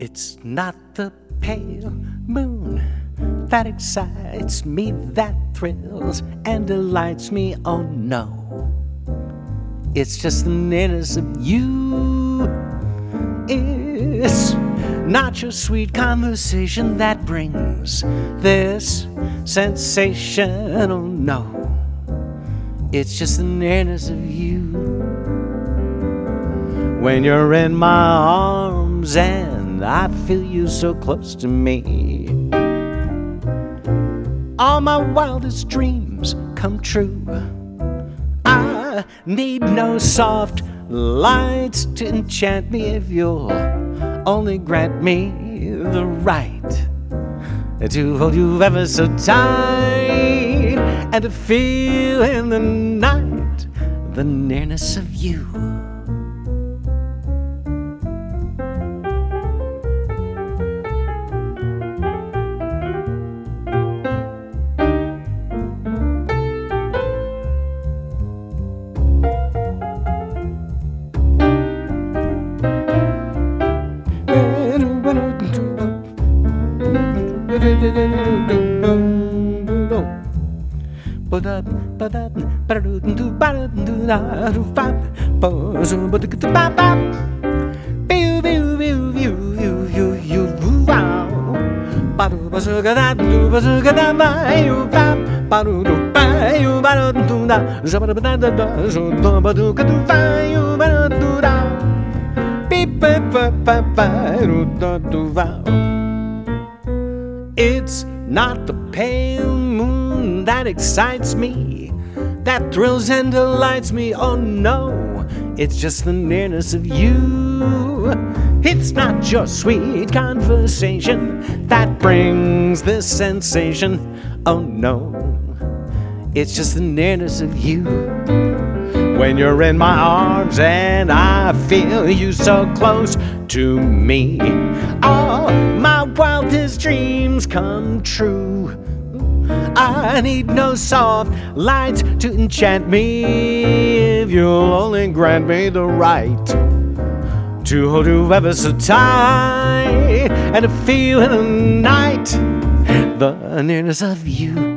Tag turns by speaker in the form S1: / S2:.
S1: It's not the pale moon that excites me, that thrills and delights me, oh no. It's just the nearness of you. It's not your sweet conversation that brings this sensation, oh no. It's just the nearness of you. When you're in my arms and I feel you so close to me, all my wildest dreams come true. I need no soft lights to enchant me if you'll only grant me the right to hold you ever so tight and to feel in the night the nearness of you. It's not the pale moon that excites me, that thrills and delights me, oh no. It's just the nearness of you. It's not your sweet conversation that brings this sensation, oh no. It's just the nearness of you. When you're in my arms and I feel you so close to me, all my wildest dreams come true. I need no soft lights to enchant me if you'll only grant me the right to hold you ever so tight and to feel in the night the nearness of you.